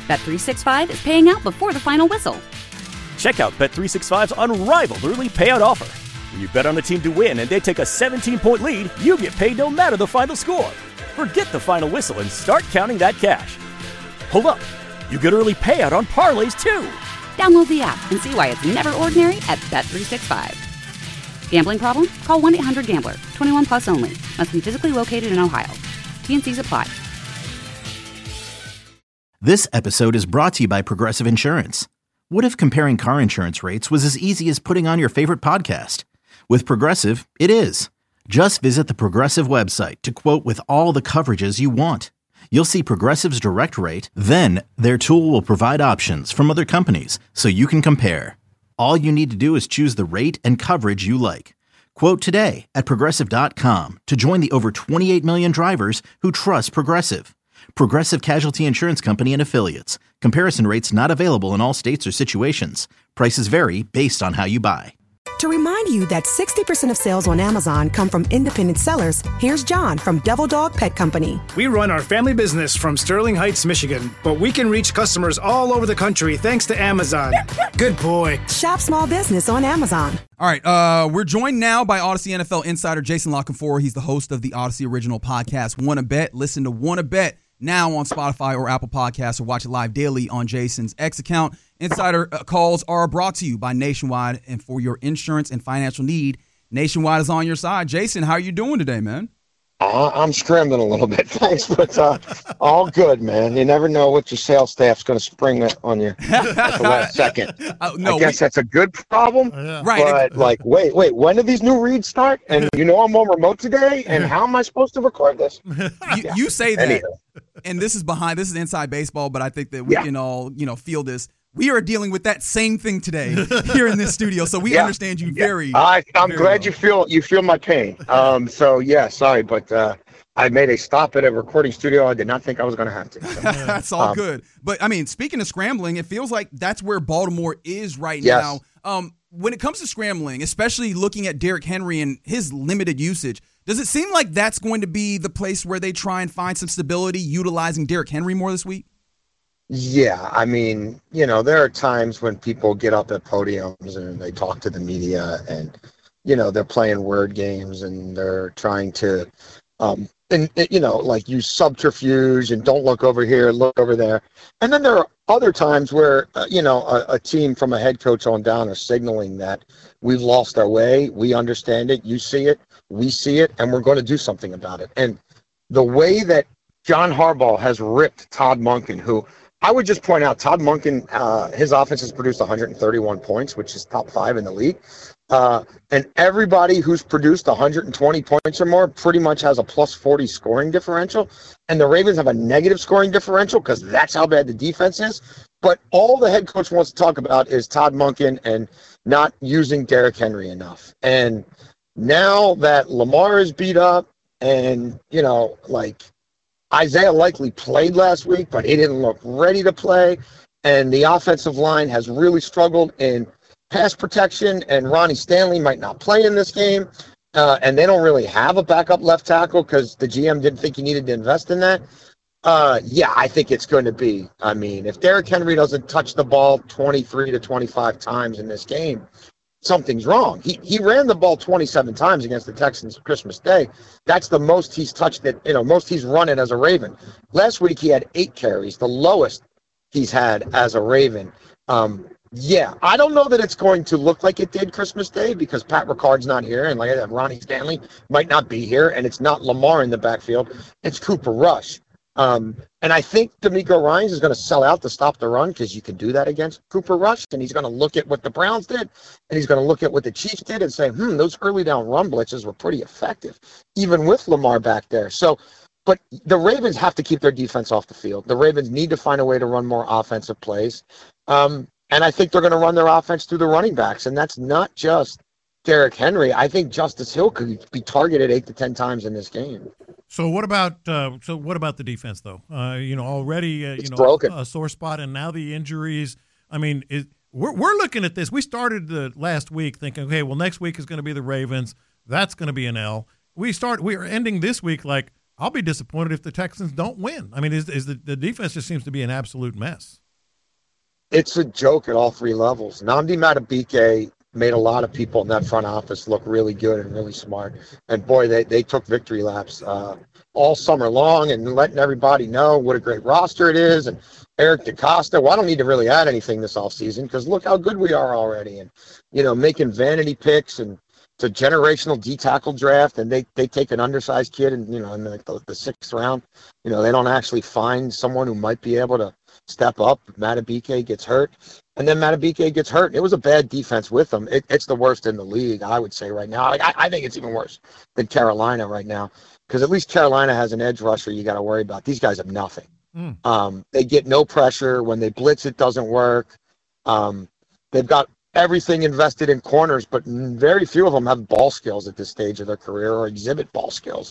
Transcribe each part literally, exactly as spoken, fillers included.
Bet three sixty-five is paying out before the final whistle. Check out Bet three sixty-five's unrivaled early payout offer. When you bet on a team to win and they take a seventeen-point lead, you get paid no matter the final score. Forget the final whistle and start counting that cash. Hold up. You get early payout on parlays, too. Download the app and see why it's never ordinary at Bet three sixty-five. Gambling problem? Call one eight hundred gambler. twenty-one plus only. Must be physically located in Ohio. T and C's apply. This episode is brought to you by Progressive Insurance. What if comparing car insurance rates was as easy as putting on your favorite podcast? With Progressive, it is. Just visit the Progressive website to quote with all the coverages you want. You'll see Progressive's direct rate, then their tool will provide options from other companies so you can compare. All you need to do is choose the rate and coverage you like. Quote today at Progressive dot com to join the over twenty-eight million drivers who trust Progressive. Progressive Casualty Insurance Company and Affiliates. Comparison rates not available in all states or situations. Prices vary based on how you buy. To remind you that sixty percent of sales on Amazon come from independent sellers, here's John from Devil Dog Pet Company. We run our family business from Sterling Heights, Michigan, but we can reach customers all over the country thanks to Amazon. Good boy. Shop small business on Amazon. All right, uh, we're joined now by Odyssey N F L insider Jason La Canfora. He's the host of the Odyssey original podcast, Wanna Bet. Listen to Wanna Bet now on Spotify or Apple Podcasts, or watch it live daily on Jason's X account. Insider uh, calls are brought to you by Nationwide, and for your insurance and financial need, Nationwide is on your side. Jason, how are you doing today, man? Uh, I'm scrambling a little bit, thanks, but uh, all good, man. You never know what your sales staff's going to spring on you at the last second. Uh, no, I guess we, that's a good problem, uh, right? But like, wait, wait, when do these new reads start? And you know I'm on remote today, and how am I supposed to record this? You, yeah. you say that, and this is behind, this is inside baseball, but I think that we yeah. can all, you know, feel this. We are dealing with that same thing today here in this studio, so we yeah. understand you yeah. very. I, I'm very glad well. you feel you feel my pain. Um, so yeah, sorry, but uh, I made a stop at a recording studio. I did not think I was going to have to. So. That's all um, good. But I mean, speaking of scrambling, it feels like that's where Baltimore is right yes. now. Um, when it comes to scrambling, especially looking at Derrick Henry and his limited usage, does it seem like that's going to be the place where they try and find some stability, utilizing Derrick Henry more this week? Yeah, I mean, you know, there are times when people get up at podiums and they talk to the media and, you know, they're playing word games and they're trying to, um, and, you know, like use subterfuge and don't look over here, look over there. And then there are other times where, uh, you know, a, a team from a head coach on down are signaling that we've lost our way. We understand it. You see it. We see it. And we're going to do something about it. And the way that John Harbaugh has ripped Todd Monken, who I would just point out, Todd Monken, uh, his offense has produced one hundred thirty-one points, which is top five in the league. Uh, and everybody who's produced one hundred twenty points or more pretty much has a plus forty scoring differential. And the Ravens have a negative scoring differential because that's how bad the defense is. But all the head coach wants to talk about is Todd Monken and not using Derrick Henry enough. And now that Lamar is beat up and, you know, like, Isaiah likely played last week, but he didn't look ready to play. And the offensive line has really struggled in pass protection, and Ronnie Stanley might not play in this game. Uh, and they don't really have a backup left tackle because the G M didn't think he needed to invest in that. Uh, yeah, I think it's going to be. I mean, if Derrick Henry doesn't touch the ball twenty-three to twenty-five times in this game, something's wrong. He he ran the ball twenty-seven times against the Texans Christmas Day. That's the most he's touched it, you know, most he's run it as a Raven. Last week he had eight carries, the lowest he's had as a Raven. Um, yeah, I don't know that it's going to look like it did Christmas Day because Pat Ricard's not here, and like I said, Ronnie Stanley might not be here, and it's not Lamar in the backfield. It's Cooper Rush. Um, and I think D'Amico Ryans is going to sell out to stop the run because you can do that against Cooper Rush, and he's going to look at what the Browns did, and he's going to look at what the Chiefs did and say, hmm, those early down run blitzes were pretty effective, even with Lamar back there. So, but the Ravens have to keep their defense off the field. The Ravens need to find a way to run more offensive plays. Um, and I think they're going to run their offense through the running backs, and that's not just Derrick Henry. I think Justice Hill could be targeted eight to ten times in this game. So what about uh, so what about the defense though? Uh, you know, already uh, you know broken. a sore spot, and now the injuries. I mean, it, we're we're looking at this. We started the last week thinking, okay, well, next week is going to be the Ravens. That's going to be an L. We start. We are ending this week like, I'll be disappointed if the Texans don't win. I mean, is, is the, the defense just seems to be an absolute mess. It's a joke at all three levels. Nnamdi Madubuike made a lot of people in that front office look really good and really smart. And, boy, they, they took victory laps uh, all summer long and letting everybody know what a great roster it is. And Eric DeCosta, well, I don't need to really add anything this offseason because look how good we are already. And, you know, making vanity picks and it's a generational D-tackle draft, and they, they take an undersized kid and, you know, in the, the, the sixth round. You know, they don't actually find someone who might be able to step up. Madubuike gets hurt, and then Madubuike gets hurt. It was a bad defense with them. It, it's the worst in the league, I would say, right now. Like, I, I think it's even worse than Carolina right now because at least Carolina has an edge rusher you got to worry about. These guys have nothing. Mm. Um, they get no pressure. When they blitz, it doesn't work. Um, they've got everything invested in corners, but very few of them have ball skills at this stage of their career or exhibit ball skills.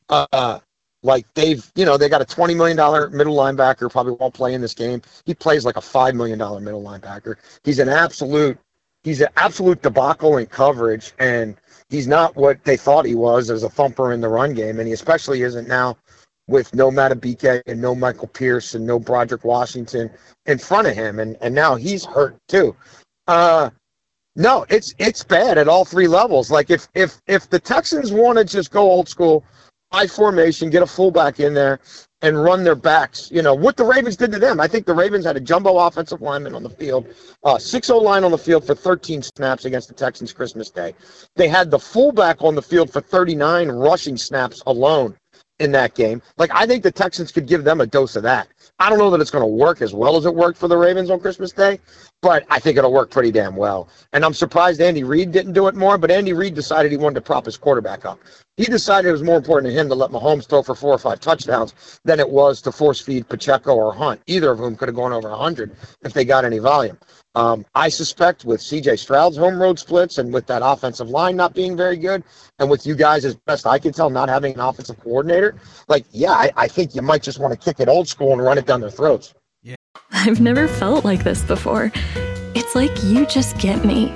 Uh, like they've, you know, they got a twenty million dollars middle linebacker, probably won't play in this game. He plays like a five million dollars middle linebacker. He's an absolute, he's an absolute debacle in coverage, and he's not what they thought he was as a thumper in the run game, and he especially isn't now with no Madubuike and no Michael Pierce and no Broderick Washington in front of him, and, and now he's hurt too. Uh, no, it's it's bad at all three levels. Like if if if the Texans want to just go old school, high formation, get a fullback in there, and run their backs, you know what the Ravens did to them. I think the Ravens had a jumbo offensive lineman on the field, uh, six oh line on the field for thirteen snaps against the Texans Christmas Day. They had the fullback on the field for thirty-nine rushing snaps alone in that game. Like I think the Texans could give them a dose of that. I don't know that it's going to work as well as it worked for the Ravens on Christmas Day, but I think it'll work pretty damn well. And I'm surprised Andy Reid didn't do it more, but Andy Reid decided he wanted to prop his quarterback up. He decided it was more important to him to let Mahomes throw for four or five touchdowns than it was to force feed Pacheco or Hunt. Either of whom could have gone over one hundred if they got any volume. Um, I suspect with C J Stroud's home road splits and with that offensive line not being very good, and with you guys, as best I can tell, not having an offensive coordinator, like, yeah, I, I think you might just want to kick it old school and run it down their throats. Yeah. I've never felt like this before. It's like you just get me.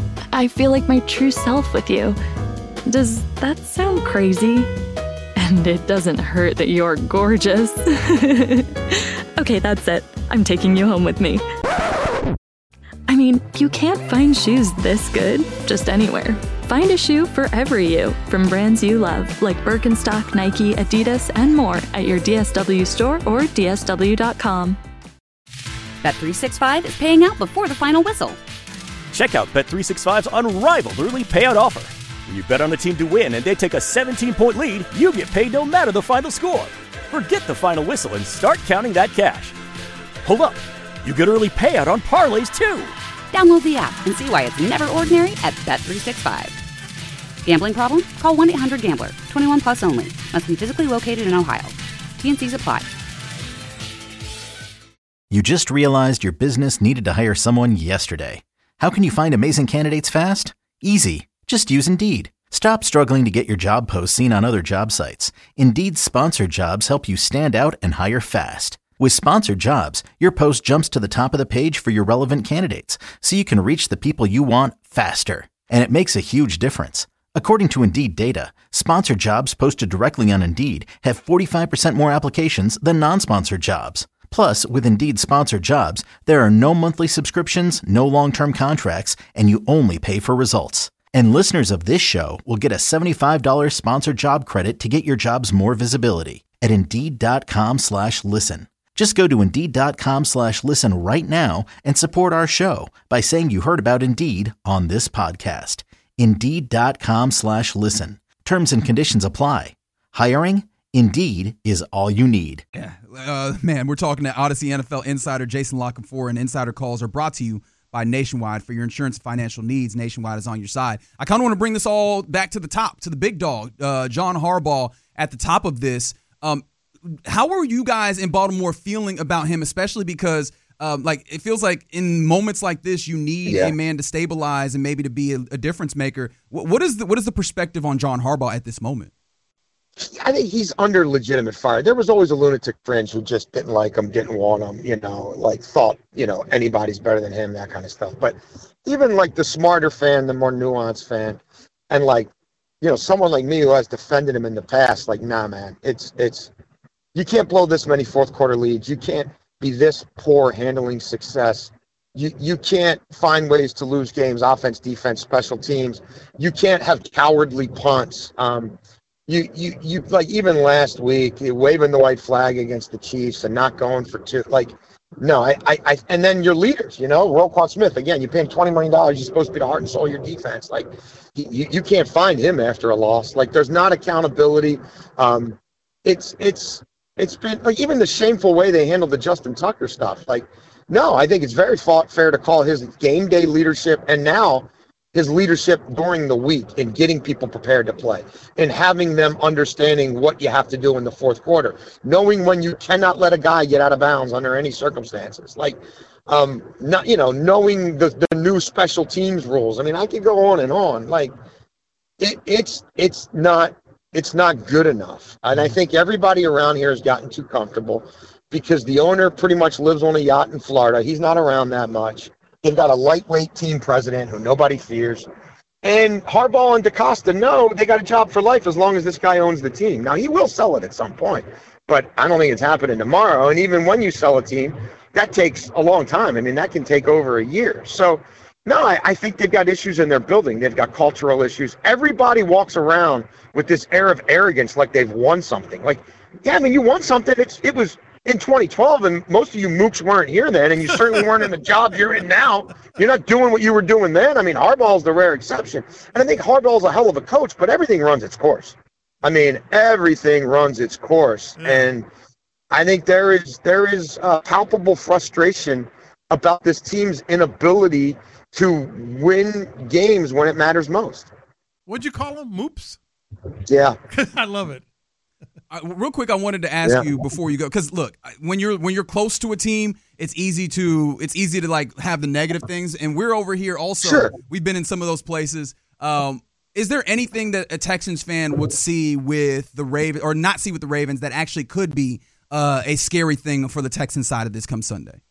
I feel like my true self with you. Does that sound crazy? And it doesn't hurt that you're gorgeous. Okay, that's it. I'm taking you home with me. I mean, you can't find shoes this good just anywhere. Find a shoe for every you from brands you love, like Birkenstock, Nike, Adidas, and more at your D S W store or D S W dot com. Bet three sixty-five is paying out before the final whistle. Check out Bet three sixty-five's unrivaled early payout offer. When you bet on a team to win and they take a seventeen-point lead, you get paid no matter the final score. Forget the final whistle and start counting that cash. Hold up. You get early payout on parlays, too. Download the app and see why it's never ordinary at Bet three sixty-five. Gambling problem? Call one eight hundred gambler. twenty-one plus only. Must be physically located in Ohio. T N Cs apply. You just realized your business needed to hire someone yesterday. How can you find amazing candidates fast? Easy. Just use Indeed. Stop struggling to get your job posts seen on other job sites. Indeed's sponsored jobs help you stand out and hire fast. With sponsored jobs, your post jumps to the top of the page for your relevant candidates, so you can reach the people you want faster. And it makes a huge difference. According to Indeed data, sponsored jobs posted directly on Indeed have forty-five percent more applications than non-sponsored jobs. Plus, with Indeed sponsored jobs, there are no monthly subscriptions, no long-term contracts, and you only pay for results. And listeners of this show will get a seventy-five dollars sponsored job credit to get your jobs more visibility at Indeed.com slash listen. Just go to Indeed.com slash listen right now and support our show by saying you heard about Indeed on this podcast. Indeed.com slash listen. Terms and conditions apply. Hiring? Indeed is all you need. Yeah, uh, man, we're talking to Odyssey N F L insider Jason La Canfora, and Insider Calls are brought to you by Nationwide. For your insurance and financial needs, Nationwide is on your side. I kind of want to bring this all back to the top, to the big dog, uh, John Harbaugh at the top of this. Um, how are you guys in Baltimore feeling about him, especially because um, like it feels like in moments like this, you need yeah. a man to stabilize and maybe to be a, a difference maker. What, what is the what is the perspective on John Harbaugh at this moment? I think he's under legitimate fire. There was always a lunatic fringe who just didn't like him, didn't want him, you know, like thought, you know, anybody's better than him, that kind of stuff. But even like the smarter fan, the more nuanced fan, and like you know, someone like me who has defended him in the past, like, nah, man, it's it's you can't blow this many fourth quarter leads. You can't be this poor handling success. You you can't find ways to lose games, offense, defense, special teams. You can't have cowardly punts. Um, you you you like even last week, waving the white flag against the Chiefs and not going for two. Like, no, I I, I and then your leaders, you know, Roquan Smith. Again, you pay him twenty million dollars. You're supposed to be the heart and soul of your defense. Like, you you can't find him after a loss. Like, there's not accountability. Um, it's it's it's been like even the shameful way they handled the Justin Tucker stuff. Like, no, I think it's very fair to call his game day leadership and now his leadership during the week in getting people prepared to play and having them understanding what you have to do in the fourth quarter, knowing when you cannot let a guy get out of bounds under any circumstances. Like, um, not, you know, knowing the, the new special teams rules. I mean, I could go on and on. Like, it, it's it's not it's not good enough. And I think everybody around here has gotten too comfortable because the owner pretty much lives on a yacht in Florida. He's not around that much. They've got a lightweight team president who nobody fears. And Harbaugh and DaCosta know they got a job for life as long as this guy owns the team. Now, he will sell it at some point, but I don't think it's happening tomorrow. And even when you sell a team, that takes a long time. I mean, that can take over a year. So, no, I, I think they've got issues in their building. They've got cultural issues. Everybody walks around with this air of arrogance like they've won something. Like, yeah, I mean, you won something. It's, it was in twenty twelve, and most of you mooks weren't here then, and you certainly weren't in the job you're in now. You're not doing what you were doing then. I mean, Harbaugh's the rare exception. And I think Harbaugh's a hell of a coach, but everything runs its course. I mean, everything runs its course. Mm. And I think there is there is uh, palpable frustration about this team's inability to win games when it matters most. What'd you call them? Moops? Yeah. I love it. Uh, real quick, I wanted to ask yeah. you before you go, because look, when you're when you're close to a team, it's easy to it's easy to like have the negative things, and we're over here also. Sure. We've been in some of those places. Um, is there anything that a Texans fan would see with the Ravens, or not see with the Ravens, that actually could be uh, a scary thing for the Texans side of this come Sunday?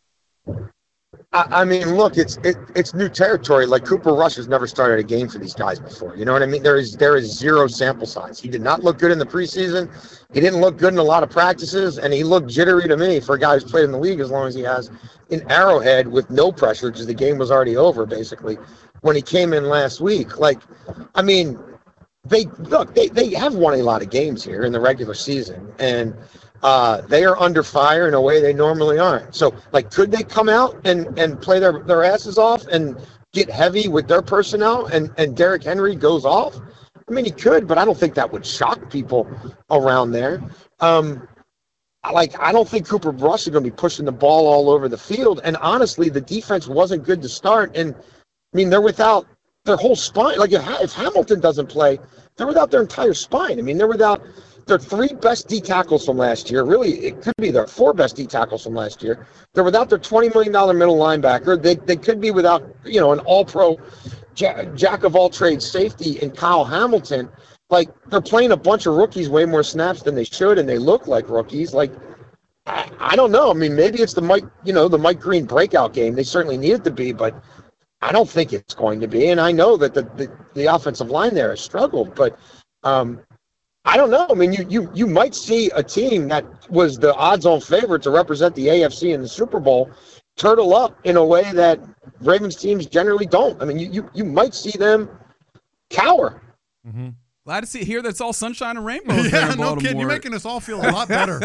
I mean, look, it's it, it's new territory. Like, Cooper Rush has never started a game for these guys before. You know what I mean? There is there is zero sample size. He did not look good in the preseason. He didn't look good in a lot of practices, and he looked jittery to me for a guy who's played in the league as long as he has in Arrowhead with no pressure because the game was already over, basically, when he came in last week. Like, I mean, they look, they, they have won a lot of games here in the regular season, and Uh, they are under fire in a way they normally aren't. So, like, could they come out and, and play their, their asses off and get heavy with their personnel and, and Derrick Henry goes off? I mean, he could, but I don't think that would shock people around there. Um, like, I don't think Cooper Rush is going to be pushing the ball all over the field. And honestly, the defense wasn't good to start. And, I mean, they're without their whole spine. Like, if, if Hamilton doesn't play, they're without their entire spine. I mean, they're without their three best D tackles from last year. Really, it could be their four best D tackles from last year. They're without their twenty million dollars middle linebacker. They they could be without, you know, an all-pro jack, jack of all trades safety in Kyle Hamilton. Like, they're playing a bunch of rookies way more snaps than they should, and they look like rookies. Like, I, I don't know. I mean, maybe it's the Mike, you know, the Mike Green breakout game. They certainly need it to be, but I don't think it's going to be. And I know that the the, the offensive line there has struggled, but um, I don't know. I mean, you, you you might see a team that was the odds-on favorite to represent the A F C in the Super Bowl turtle up in a way that Ravens teams generally don't. I mean, you you, you might see them cower. Mm-hmm. Glad to see here that it's all sunshine and rainbows. Yeah, there in no Baltimore. kidding. You're making us all feel a lot better.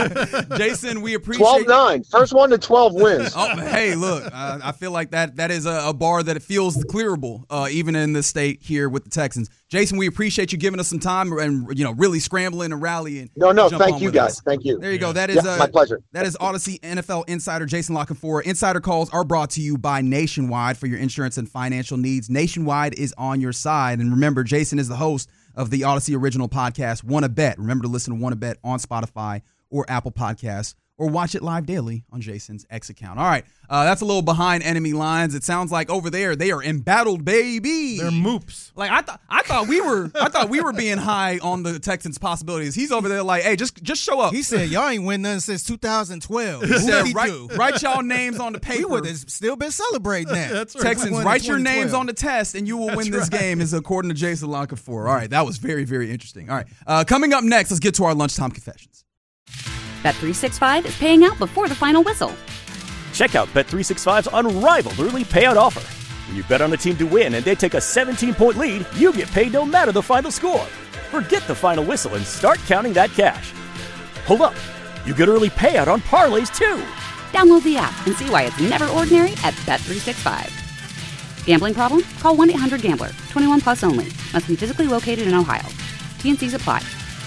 Jason, we appreciate twelve nine. First one to twelve wins. Oh, hey, look, uh, I feel like that that is a, a bar that it feels clearable, uh, even in this state here with the Texans. Jason, we appreciate you giving us some time and, you know, really scrambling and rallying. No, no, thank you guys. Us. Thank you. There you go. That is yeah, uh, my pleasure. That is Odyssey N F L insider Jason La Canfora. Insider calls are brought to you by Nationwide for your insurance and financial needs. Nationwide is on your side. And remember, Jason is the host of the Odyssey original podcast, Wanna Bet. Remember to listen to Wanna Bet on Spotify or Apple Podcasts or watch it live daily on Jason's X account. All right, uh, that's a little behind enemy lines. It sounds like over there they are embattled, baby. They're moops. Like I thought, I thought we were, I thought we were being high on the Texans' possibilities. He's over there like, hey, just just show up. He said y'all ain't win nothing since two thousand twelve. He said, write, write y'all names on the paper. We would have still been celebrating that. That's right. Texans, write your names on the test, and you will That's win this right. game. Is according to Jason La Canfora. All right, that was very, very interesting. All right, uh, coming up next, let's get to our lunchtime confessions. Bet three sixty-five is paying out before the final whistle. Check out Bet three sixty-five's unrivaled early payout offer. When you bet on a team to win and they take a seventeen-point lead, you get paid no matter the final score. Forget the final whistle and start counting that cash. Hold up. You get early payout on parlays, too. Download the app and see why it's never ordinary at Bet three sixty-five. Gambling problem? Call one eight hundred gambler. twenty-one plus only. Must be physically located in Ohio. T N Cs apply.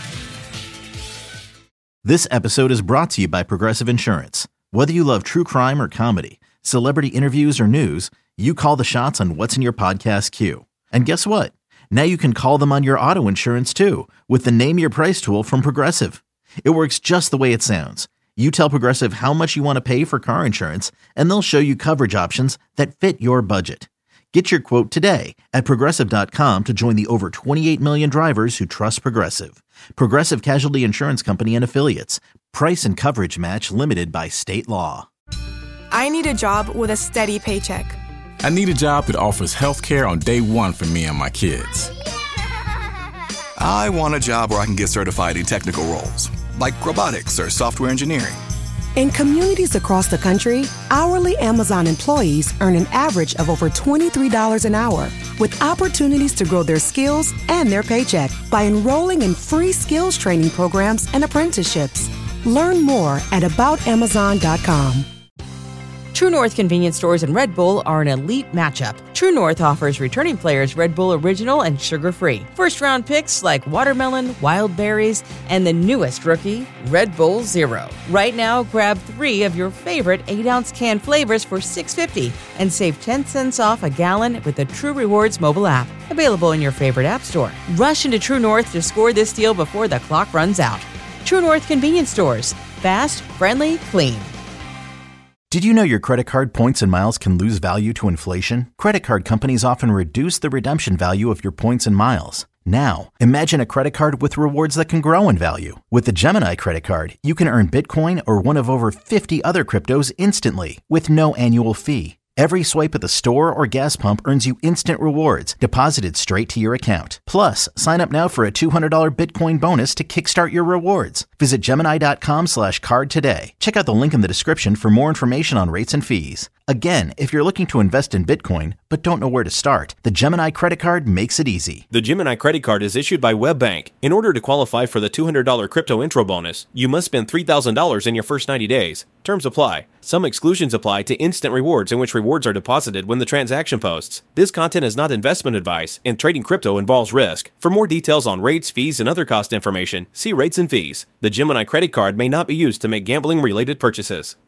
This episode is brought to you by Progressive Insurance. Whether you love true crime or comedy, celebrity interviews or news, you call the shots on what's in your podcast queue. And guess what? Now you can call them on your auto insurance too with the Name Your Price tool from Progressive. It works just the way it sounds. You tell Progressive how much you want to pay for car insurance, and they'll show you coverage options that fit your budget. Get your quote today at Progressive dot com to join the over twenty-eight million drivers who trust Progressive. Progressive Casualty Insurance Company and Affiliates. Price and coverage match limited by state law. I need a job with a steady paycheck. I need a job that offers health care on day one for me and my kids. I want a job where I can get certified in technical roles, like robotics or software engineering. In communities across the country, hourly Amazon employees earn an average of over twenty-three dollars an hour, with opportunities to grow their skills and their paycheck by enrolling in free skills training programs and apprenticeships. Learn more at about amazon dot com. True North convenience stores and Red Bull are an elite matchup. True North offers returning players Red Bull Original and sugar-free. First-round picks like watermelon, wild berries, and the newest rookie, Red Bull Zero. Right now, grab three of your favorite eight-ounce can flavors for six dollars and fifty cents and save ten cents off a gallon with the True Rewards mobile app. Available in your favorite app store. Rush into True North to score this deal before the clock runs out. True North convenience stores. Fast, friendly, clean. Did you know your credit card points and miles can lose value to inflation? Credit card companies often reduce the redemption value of your points and miles. Now, imagine a credit card with rewards that can grow in value. With the Gemini credit card, you can earn Bitcoin or one of over fifty other cryptos instantly with no annual fee. Every swipe at the store or gas pump earns you instant rewards deposited straight to your account. Plus, sign up now for a two hundred dollars Bitcoin bonus to kickstart your rewards. Visit Gemini.com slash card today. Check out the link in the description for more information on rates and fees. Again, if you're looking to invest in Bitcoin but don't know where to start, the Gemini credit card makes it easy. The Gemini credit card is issued by WebBank. In order to qualify for the two hundred dollars crypto intro bonus, you must spend three thousand dollars in your first ninety days. Terms apply. Some exclusions apply to instant rewards, in which rewards are deposited when the transaction posts. This content is not investment advice, and trading crypto involves risk. For more details on rates, fees, and other cost information, see rates and fees. The Gemini credit card may not be used to make gambling-related purchases.